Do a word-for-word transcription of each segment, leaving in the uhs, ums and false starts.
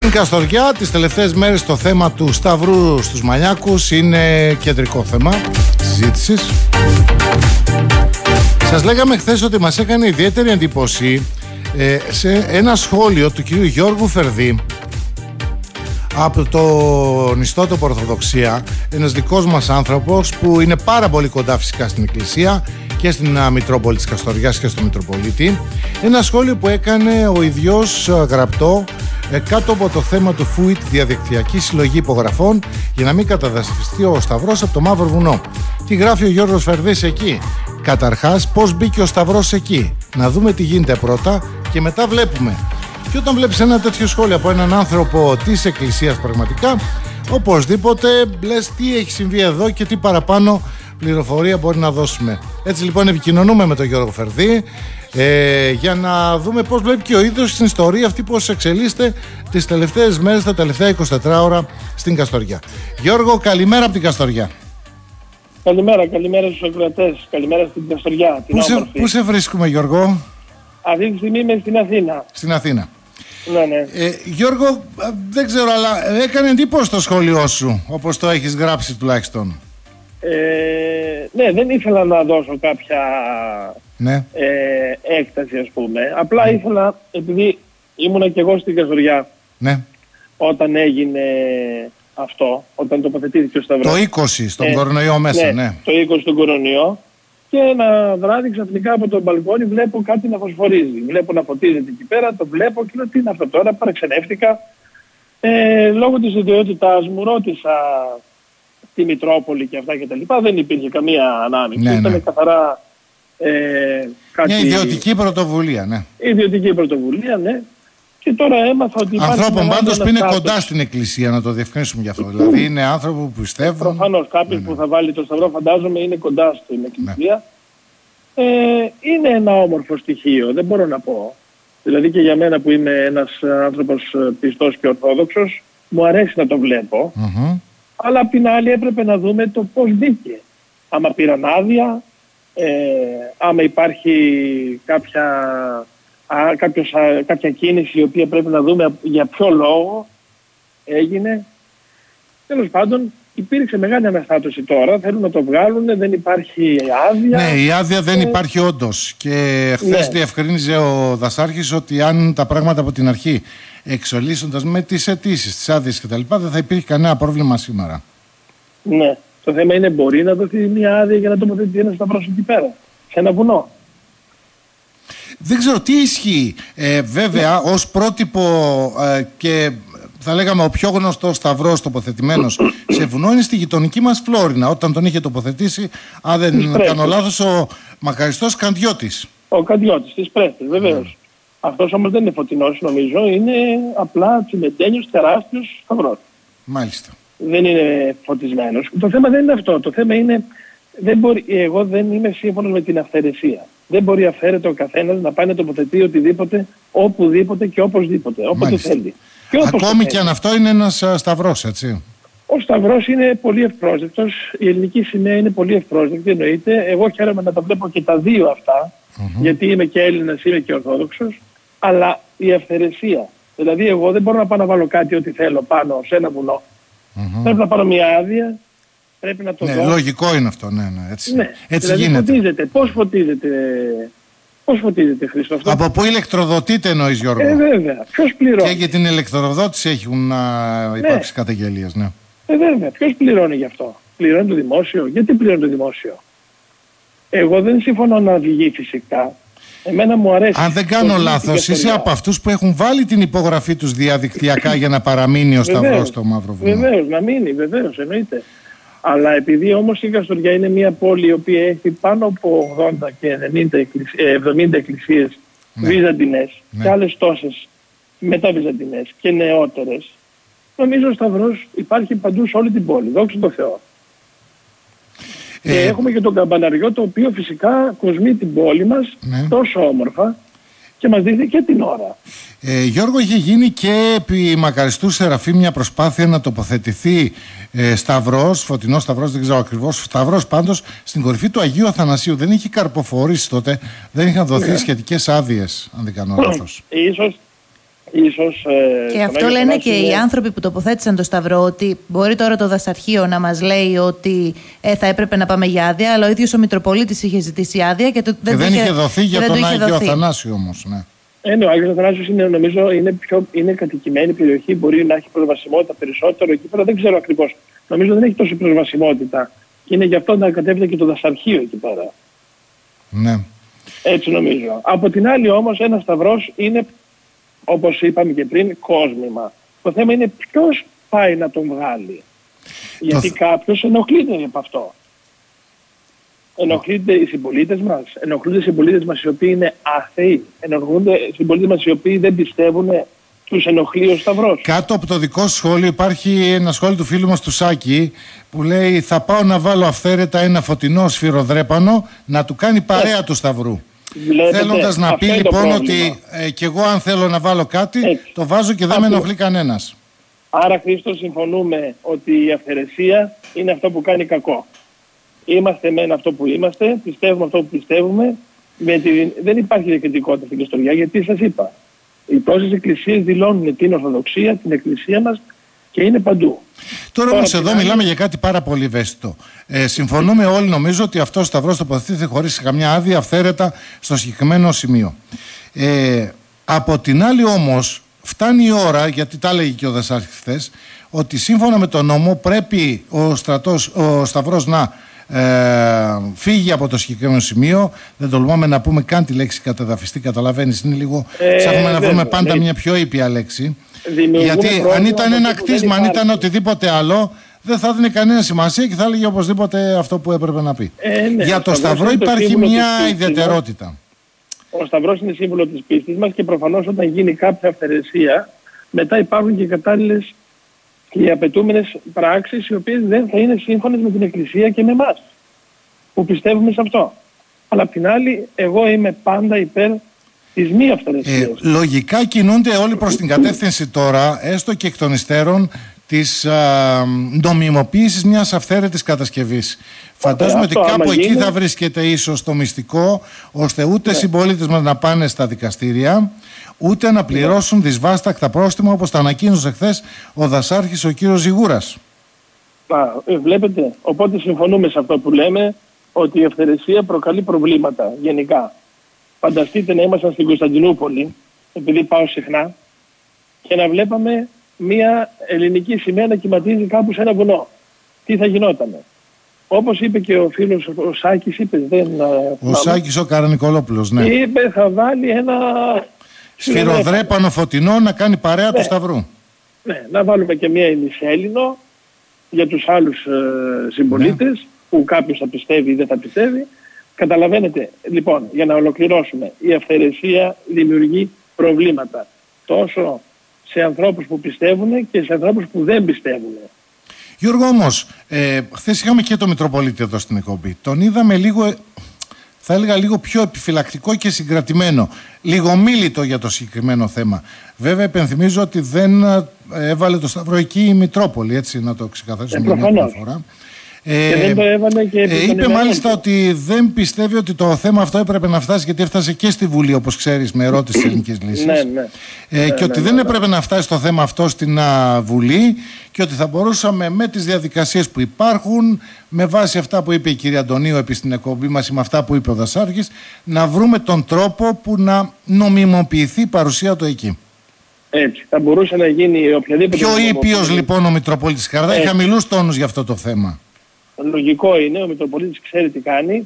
Στην Καστοριά τις τελευταίες μέρες το θέμα του Σταυρού στους Μαλιάκους είναι κεντρικό θέμα συζήτησης. Σας λέγαμε χθες ότι μας έκανε ιδιαίτερη εντύπωση ε, σε ένα σχόλιο του κυρίου Γιώργου Φερδή από το ιστότοπο Ορθοδοξία, ένας δικός μας άνθρωπος που είναι πάρα πολύ κοντά φυσικά στην Εκκλησία και στην uh, Μητρόπολη της Καστοριάς και στο Μητροπολίτη. Ένα σχόλιο που έκανε ο ίδιος uh, γραπτό ε, κάτω από το θέμα του ΦΟΥΙ, τη διαδικτυακή συλλογή υπογραφών, για να μην καταδασπιστεί ο Σταυρός από το Μαύρο Βουνό. Τι γράφει ο Γιώργος Φερδής εκεί? Καταρχάς, πώς μπήκε ο Σταυρός εκεί? Να δούμε τι γίνεται πρώτα και μετά βλέπουμε. Και όταν βλέπεις ένα τέτοιο σχόλιο από έναν άνθρωπο της Εκκλησίας πραγματικά, οπωσδήποτε λες τι έχει συμβεί εδώ και τι παραπάνω πληροφορία μπορεί να δώσουμε. Έτσι λοιπόν επικοινωνούμε με τον Γιώργο Φερδή ε, για να δούμε πώς βλέπει και ο ίδιος στην ιστορία αυτή, πώς εξελίσσεται τις τελευταίες μέρες, τα τελευταία είκοσι τέσσερις ώρα στην Καστοριά. Γιώργο, καλημέρα από την Καστοριά. Καλημέρα, καλημέρα στους ακροατές, καλημέρα στην Καστοριά. Πού σε, πού σε βρίσκουμε, Γιώργο? Αυτή τη στιγμή είμαι στην Αθήνα. Στην Αθήνα. Ναι, ναι. Ε, Γιώργο, δεν ξέρω, αλλά έκανε εντύπωση το σχόλιο σου, όπως το έχεις γράψει τουλάχιστον. Ε, ναι, δεν ήθελα να δώσω κάποια ναι. ε, έκταση, ας πούμε. Απλά ναι. ήθελα, επειδή ήμουνα και εγώ στην Καστοριά ναι. όταν έγινε αυτό, όταν τοποθετήθηκε ο Σταυρός. Το είκοσι στον ε, κορονοϊό μέσα, ναι, ναι. Το είκοσι στον κορονοϊό. Και ένα βράδυ ξαφνικά από τον μπαλκόνι βλέπω κάτι να φωσφορίζει. Βλέπω να φωτίζεται εκεί πέρα, το βλέπω και λέω τι είναι αυτό τώρα, παραξενεύτηκα. Ε, λόγω της ιδιότητάς μου ρώτησα τη Μητρόπολη και αυτά και τα λοιπά. Δεν υπήρχε καμία ανάμειξη. Ναι, ναι. Ήταν καθαρά ε, κάτι... Μια ιδιωτική πρωτοβουλία, ναι. Ιδιωτική πρωτοβουλία, ναι. Και τώρα έμαθα ότι υπάρχει... Ανθρώπων πάντως που είναι κοντά στην Εκκλησία, να το διευκρινίσουμε γι' αυτό. Δηλαδή είναι άνθρωποι που πιστεύουν... Προφανώς κάποιος ναι, ναι. που θα βάλει το Σταυρό, φαντάζομαι, είναι κοντά στην Εκκλησία. Ναι. Ε, είναι ένα όμορφο στοιχείο, δεν μπορώ να πω. Δηλαδή και για μένα που είμαι ένας άνθρωπος πιστός και ορθόδοξος, μου αρέσει να το βλέπω. Mm-hmm. Αλλά απ' την άλλη έπρεπε να δούμε το πώς μπήκε. Άμα πήραν άδεια, ε, άμα υπάρχει κάποια... Α, κάποιος, α, κάποια κίνηση η οποία πρέπει να δούμε για ποιο λόγο έγινε. Τέλος πάντων υπήρξε μεγάλη αναστάτωση τώρα, θέλουν να το βγάλουν, δεν υπάρχει άδεια. Ναι, η άδεια δεν ε... υπάρχει όντως και χθες ναι. διευκρίνιζε ο Δασάρχης ότι αν τα πράγματα από την αρχή εξολύσσοντας με τις αιτήσεις, τις άδειες κτλ. Δεν θα υπήρχε κανένα πρόβλημα σήμερα. Ναι, το θέμα είναι μπορεί να δοθεί μια άδεια για να τοποθετηθεί ένα Σταυρός εκεί πέρα, σε ένα βουνό. Δεν ξέρω τι ισχύει. Ε, βέβαια, ως πρότυπο ε, και θα λέγαμε ο πιο γνωστός Σταυρός τοποθετημένος σε βουνό είναι στη γειτονική μας Φλόρινα. Όταν τον είχε τοποθετήσει, αν δεν κάνω λάθος, ο μακαριστός Καντιώτης. Ο Καντιώτης της Πρέστης, βεβαίως. Mm. Αυτός όμως δεν είναι φωτεινός, νομίζω. Είναι απλά τσιμεντένιος, τεράστιος Σταυρός. Μάλιστα. Δεν είναι φωτισμένος. Το θέμα δεν είναι αυτό. Το θέμα είναι, δεν μπορεί, εγώ δεν είμαι σύμφωνος με την αυθαιρεσία. Δεν μπορεί αυθαίρετο ο καθένας να πάει να τοποθετεί οτιδήποτε, οπουδήποτε και οπωσδήποτε, όποτε θέλει. Και ακόμη και αν αυτό είναι ένας Σταυρός, έτσι. Ο Σταυρός είναι πολύ ευπρόσδεκτος, η ελληνική σημαία είναι πολύ ευπρόσδεκτη, εννοείται. Εγώ χαίρομαι να τα βλέπω και τα δύο αυτά, mm-hmm. γιατί είμαι και Έλληνας, είμαι και Ορθόδοξος, αλλά η αυθαιρεσία. Δηλαδή, εγώ δεν μπορώ να πάω να βάλω κάτι ό,τι θέλω πάνω σε ένα βουνό. Mm-hmm. Πρέπει να πάρω μια άδεια. Πρέπει να το ναι, δω. λογικό είναι αυτό, ναι, ναι. Έτσι, ναι. έτσι δηλαδή γίνεται. Φωτίζεται. Πώς φωτίζεται, πώς φωτίζεται, Χρήστο, αυτό? Από πού ηλεκτροδοτείται εννοείς, Γιώργο? Ε, βέβαια. Ποιος πληρώνει? Και για την ηλεκτροδότηση έχουν να υπάρξει ναι. καταγγελίες, ναι. Ε, βέβαια. Ποιος πληρώνει γι' αυτό? Πληρώνει το δημόσιο? Γιατί πληρώνει το δημόσιο? Εγώ δεν συμφωνώ να βγει φυσικά. Εμένα μου αρέσει. Αν δεν κάνω λάθος, είσαι από αυτούς που έχουν βάλει την υπογραφή τους διαδικτυακά για να παραμείνει ο Σταυρός στο Μαύρο Βουνό. Βεβαίως, να μείνει, βεβαίως, εννοείται. Αλλά επειδή όμως η Καστοριά είναι μια πόλη η οποία έχει πάνω από ογδόντα και εβδομήντα εκκλησίες ναι. βυζαντινές ναι. και άλλες τόσες μεταβυζαντινές και νεότερες, νομίζω ο Σταυρός υπάρχει παντού σε όλη την πόλη. Δόξα τω Θεώ. Ε, και έχουμε και τον καμπαναριό, το οποίο φυσικά κοσμεί την πόλη μας ναι. τόσο όμορφα και μας δείχνει και την ώρα. Ε, Γιώργο, είχε γίνει και επί Μακαριστού Σεραφείμ μια προσπάθεια να τοποθετηθεί ε, Σταυρός, φωτεινός Σταυρός, δεν ξέρω ακριβώς, Σταυρός πάντως στην κορυφή του Αγίου Αθανασίου. Δεν είχε καρποφορήσει τότε, δεν είχαν δωθεί ναι. σχετικές άδειες, αν δεν κάνω λάθος. Ίσως, ίσως... Ε, και αυτό λένε και είναι... οι άνθρωποι που τοποθέτησαν το Σταυρό, ότι μπορεί τώρα το δασαρχείο να μας λέει ότι ε, θα έπρεπε να πάμε για άδεια, αλλά ο ίδιος ο Μητροπολίτης είχε ζητήσει άδεια και, το, δεν, και δεν είχε δοθεί για τον Άγιο Αθανάσιο όμως. Ναι. Ε, ναι, ο Άγιος Αθανάσιος είναι, νομίζω, είναι, πιο, είναι κατοικημένη περιοχή, μπορεί να έχει προσβασιμότητα περισσότερο εκεί πέρα, δεν ξέρω ακριβώς. Νομίζω δεν έχει τόση προσβασιμότητα και είναι γι' αυτό να κατέβηκε και το δασαρχείο εκεί πέρα. Ναι. Έτσι νομίζω. Από την άλλη όμως ένας σταυρός είναι, όπως είπαμε και πριν, κόσμημα. Το θέμα είναι ποιος πάει να τον βγάλει. Γιατί το... κάποιος ενοχλείται από αυτό. Ενοχλούνται οι συμπολίτες μας. Ενοχλούνται οι συμπολίτες μας οι οποίοι είναι άθεοι. Ενοχλούνται οι συμπολίτες μας οι οποίοι δεν πιστεύουν, τους ενοχλεί ο Σταυρός. Κάτω από το δικό σχόλιο υπάρχει ένα σχόλιο του φίλου μας του Σάκη που λέει θα πάω να βάλω αυθαίρετα ένα φωτεινό σφυροδρέπανο να του κάνει παρέα yeah. του Σταυρού. Βλέπετε, θέλοντας να πει λοιπόν ότι ε, κι εγώ αν θέλω να βάλω κάτι έτσι. Το βάζω και δεν αυτό. Με ενοχλεί κανένας. Άρα Χρήστο συμφωνούμε ότι η αυθαιρεσία είναι αυτό που κάνει κακό. Είμαστε μεν αυτό που είμαστε, πιστεύουμε αυτό που πιστεύουμε. Με τη... Δεν υπάρχει διακριτικότητα στην Καστοριά γιατί σας είπα. Οι τόσες εκκλησίες δηλώνουν την Ορθοδοξία, την εκκλησία μας και είναι παντού. Τώρα όμως εδώ άλλη... μιλάμε για κάτι πάρα πολύ ευαίσθητο. Ε, συμφωνούμε όλοι νομίζω ότι αυτός ο Σταυρός τοποθετείται χωρίς καμιά άδεια αυθαίρετα στο συγκεκριμένο σημείο. Ε, από την άλλη όμως φτάνει η ώρα, γιατί τα έλεγε και ο Δασάρχης χθες, ότι σύμφωνα με τον νόμο πρέπει ο, στρατός, ο Σταυρός να ε, φύγει από το συγκεκριμένο σημείο. Δεν τολμάμε να πούμε καν τη λέξη κατεδαφιστή, καταλαβαίνεις, είναι λίγο ε, ψάχνουμε να βρούμε πάντα μια πιο ήπια λέξη. Γιατί αν ήταν ένα κτίσμα, αν ήταν οτιδήποτε άλλο, δεν θα έδινε κανένα σημασία και θα έλεγε οπωσδήποτε αυτό που έπρεπε να πει. Ε, ναι, για το Σταυρό υπάρχει μια ιδιαιτερότητα. Ο Σταυρός είναι σύμβολο της πίστης μας και προφανώς όταν γίνει κάποια αυθαιρεσία, μετά υπάρχουν και κατάλληλες και οι απαιτούμενες πράξεις οι οποίες δεν θα είναι σύμφωνες με την Εκκλησία και με εμάς που πιστεύουμε σε αυτό. Αλλά απ' την άλλη, εγώ είμαι πάντα υπέρ της μη αυθαιρεσίας. Ε, λογικά κινούνται όλοι προς την κατεύθυνση τώρα, έστω και εκ των υστέρων, της α, νομιμοποίησης μιας αυθαίρετης κατασκευής. Φαντάζομαι ότι κάπου εκεί γίνει... θα βρίσκεται ίσως το μυστικό, ώστε ούτε οι ναι. συμπολίτες μας να πάνε στα δικαστήρια, ούτε να πληρώσουν δυσβάστακτα πρόστιμα, όπως τα ανακοίνωσε χθες ο Δασάρχης ο κύριος Ζιγούρας. Α, ε, βλέπετε, οπότε συμφωνούμε σε αυτό που λέμε, ότι η αυθαιρεσία προκαλεί προβλήματα γενικά. Φανταστείτε να ήμασταν στην Κωνσταντινούπολη, επειδή πάω συχνά, και να βλέπαμε μια ελληνική σημαία να κυματίζει κάπου σε ένα βουνό. Τι θα γινότανε. Όπως είπε και ο φίλος ο Σάκης, είπε δεν... Ο Σάκης ο Καρανικολόπουλος, ναι. Είπε θα βάλει ένα... σφυροδρέπανο φωτεινό να κάνει παρέα ναι. του Σταυρού. Ναι, να βάλουμε και μια ημισέλληνο για τους άλλους ε, συμπολίτες, ναι. που κάποιος θα πιστεύει ή δεν θα πιστεύει. Καταλαβαίνετε, λοιπόν, για να ολοκληρώσουμε, η αυθαιρεσία δημιουργεί προβλήματα. Τόσο σε ανθρώπους που πιστεύουν και σε ανθρώπους που δεν πιστεύουν. Γιώργο, όμως, ε, χθες είχαμε και το Μητροπολίτη εδώ στην εκπομπή. Τον είδαμε λίγο, θα έλεγα λίγο πιο επιφυλακτικό και συγκρατημένο. Λίγο μίλητο για το συγκεκριμένο θέμα. Βέβαια, επενθυμίζω ότι δεν έβαλε το Σταυρό εκεί η Μητρόπολη, έτσι να το ξεκαθαρίσουμε ε, μια άλλη φορά. Ε, και δεν το έβαλε και ε, είπε μάλιστα ότι δεν πιστεύει ότι το θέμα αυτό έπρεπε να φτάσει, γιατί έφτασε και στη Βουλή, όπως ξέρεις, με ερώτηση της Ελληνικής Λύσης. ναι, ναι. Ε, ναι, και ότι ναι, δεν ναι, έπρεπε να φτάσει το θέμα αυτό στην α, Βουλή και ότι θα μπορούσαμε με τις διαδικασίες που υπάρχουν, με βάση αυτά που είπε η κυρία Αντωνίου επί στην εκπομπή μας ή με αυτά που είπε ο Δασάρχης, να βρούμε τον τρόπο που να νομιμοποιηθεί η παρουσία του εκεί. Έτσι, θα μπορούσε να γίνει οποιαδήποτε... Πιο ήπιος λοιπόν ο Μητροπολίτης Καρδά, έχει χαμηλούς τόνους για αυτό το θέμα. Λογικό είναι, ο Μητροπολίτης ξέρει τι κάνει,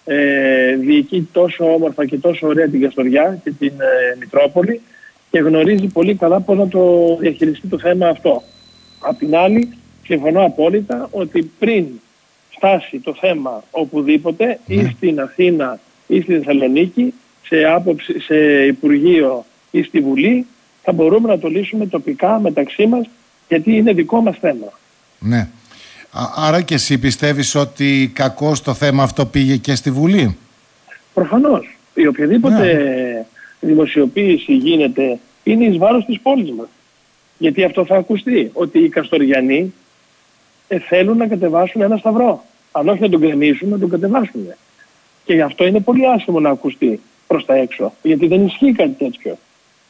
ε, διοικεί τόσο όμορφα και τόσο ωραία την Καστοριά και την ε, Μητρόπολη και γνωρίζει πολύ καλά πώς να το διαχειριστεί το θέμα αυτό. Απ' την άλλη, συμφωνώ απόλυτα ότι πριν φτάσει το θέμα οπουδήποτε, mm. ή στην Αθήνα ή στη Θεσσαλονίκη, σε, άποψη, σε Υπουργείο ή στη Βουλή, θα μπορούμε να το λύσουμε τοπικά μεταξύ μας, γιατί είναι δικό μας θέμα. Ναι. Άρα και εσύ πιστεύεις ότι κακώς το θέμα αυτό πήγε και στη Βουλή? Προφανώς. Η οποιαδήποτε yeah. δημοσιοποίηση γίνεται είναι εις βάρος της πόλης μας. Γιατί αυτό θα ακουστεί, ότι οι Καστοριανοί ε, θέλουν να κατεβάσουν ένα Σταυρό. Αν όχι να τον κρεμίσουν, να τον κατεβάσουν. Και γι' αυτό είναι πολύ άσχημο να ακουστεί προς τα έξω. Γιατί δεν ισχύει κάτι τέτοιο.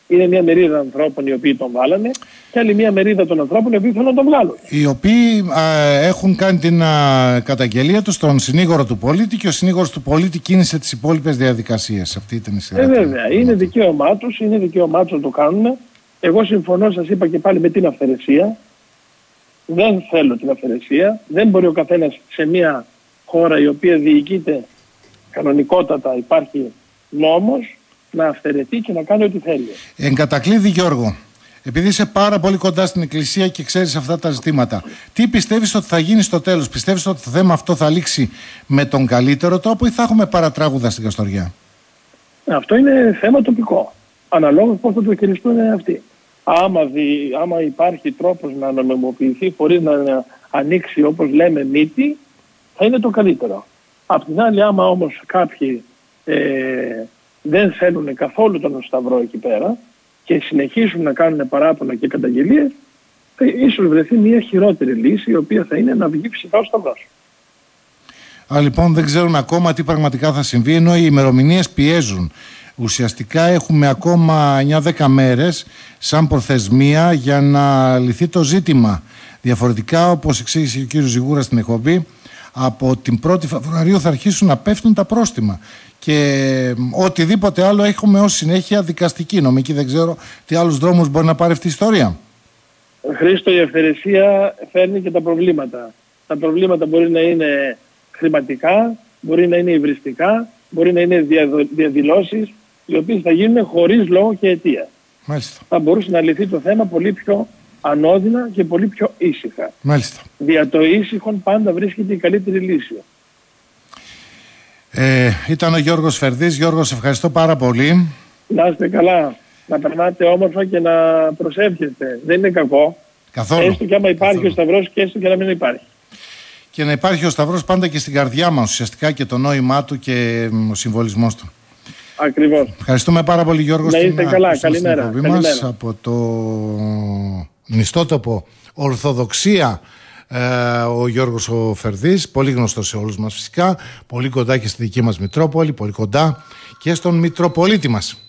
Είναι μια μερίδα ανθρώπων οι οποίοι τον βάλανε και άλλη μια μερίδα των ανθρώπων οι οποίοι θέλουν να τον βγάλουν. Οι οποίοι α, έχουν κάνει την α, καταγγελία του στον συνήγορο του πολίτη και ο συνήγορος του πολίτη κίνησε τις υπόλοιπες διαδικασίες. Αυτή ήταν η σειρά. Ε, βέβαια. Είναι δικαίωμά τους, είναι δικαίωμά τους να το κάνουν. Εγώ συμφωνώ, σας είπα και πάλι, με την αυθαιρεσία. Δεν θέλω την αυθαιρεσία. Δεν μπορεί ο καθένας σε μια χώρα η οποία διοικείται κανονικότατα, υπάρχει νόμος, να αυθαιρετεί και να κάνει ό,τι θέλει. Εν κατακλείδη, Γιώργο, επειδή είσαι πάρα πολύ κοντά στην Εκκλησία και ξέρεις αυτά τα ζητήματα, τι πιστεύεις ότι θα γίνει στο τέλος? Πιστεύεις ότι το θέμα αυτό θα λήξει με τον καλύτερο τρόπο ή θα έχουμε παρατράγουδα στην Καστοριά? Αυτό είναι θέμα τοπικό. Αναλόγως πώς θα το χειριστούν αυτοί. Άμα, δι, άμα υπάρχει τρόπος να νομιμοποιηθεί χωρίς να ανοίξει, όπως λέμε, μύτη, θα είναι το καλύτερο. Απ' την άλλη, άμα όμως κάποιοι ε, δεν θέλουν καθόλου τον Σταυρό εκεί πέρα και συνεχίσουν να κάνουν παράπονα και καταγγελίες, θα ίσως βρεθεί μια χειρότερη λύση, η οποία θα είναι να βγει ψηλά ο Σταυρός. Α, λοιπόν, δεν ξέρουν ακόμα τι πραγματικά θα συμβεί, ενώ οι ημερομηνίες πιέζουν. Ουσιαστικά έχουμε ακόμα εννιά δέκα μέρες σαν προθεσμία για να λυθεί το ζήτημα. Διαφορετικά, όπως εξήγησε ο κύριος Ζιγούρας στην εκπομπή, από την πρώτη Φεβρουαρίου θα αρχίσουν να πέφτουν τα πρόστιμα. Και οτιδήποτε άλλο έχουμε ως συνέχεια δικαστική, νομική. Δεν ξέρω τι άλλους δρόμους μπορεί να πάρει αυτή η ιστορία. Χρήστο, η ευθερεσία φέρνει και τα προβλήματα. Τα προβλήματα μπορεί να είναι χρηματικά, μπορεί να είναι υβριστικά, μπορεί να είναι διαδηλώσεις, οι οποίες θα γίνουν χωρίς λόγο και αιτία. Μάλιστα. Θα μπορούσε να λυθεί το θέμα πολύ πιο ανώδυνα και πολύ πιο ήσυχα. Μάλιστα. Δια το ήσυχον πάντα βρίσκεται η καλύτερη λύση. Ε, ήταν ο Γιώργος Φερδής. Γιώργο, σε ευχαριστώ πάρα πολύ. Να είστε καλά. Να περνάτε όμορφα και να προσεύχεστε. Δεν είναι κακό. Καθόλου. Έστω και άμα υπάρχει Καθόλου. ο Σταυρός και έστω και να μην υπάρχει. Και να υπάρχει ο Σταυρός πάντα και στην καρδιά μας, ουσιαστικά, και το νόημά του και ο συμβολισμός του. Ακριβώς. Ευχαριστούμε πάρα πολύ, Γιώργο. Να είστε καλά. Καλημέρα. Στην εκπομπή μας από το νηστότοπο Ορθοδοξία, ε, ο Γιώργος ο Φερδής, πολύ γνωστός σε όλους μας φυσικά, πολύ κοντά και στη δική μας Μητρόπολη, πολύ κοντά και στον Μητροπολίτη μας.